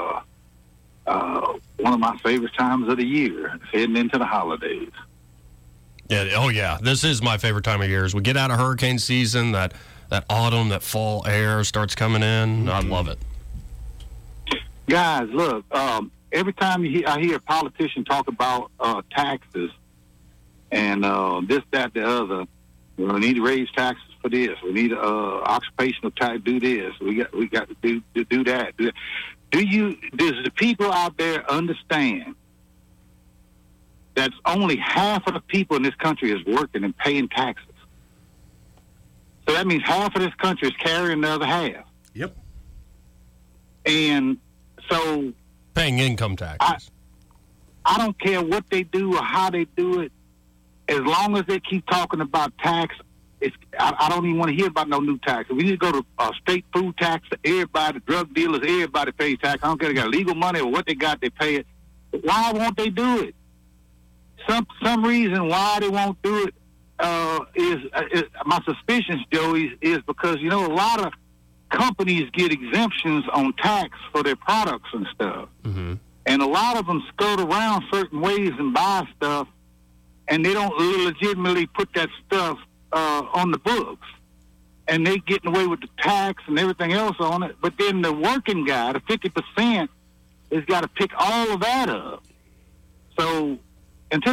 one of my favorite times of the year. It's heading into the holidays. Yeah. Oh, yeah. This is my favorite time of year. As we get out of hurricane season, that autumn, that fall air starts coming in. I love it. Guys, look, every time I hear a politician talk about taxes and this, that, the other, we need to raise taxes for this. We need occupational tax. Do this. We got to do that. Does the people out there understand that's only half of the people in this country is working and paying taxes? So that means half of this country is carrying the other half. Yep. And so paying income taxes. I don't care what they do or how they do it. As long as they keep talking about tax, I don't even want to hear about no new tax. We need to go to state food tax. Everybody, drug dealers, everybody pays tax. I don't care if they got legal money or what they got, they pay it. But why won't they do it? Some reason why they won't do it is my suspicions, Joey, is because, a lot of companies get exemptions on tax for their products and stuff. Mm-hmm. And a lot of them skirt around certain ways and buy stuff, and they don't legitimately put that stuff on the books. And they getting away with the tax and everything else on it. But then the working guy, the 50%, has got to pick all of that up.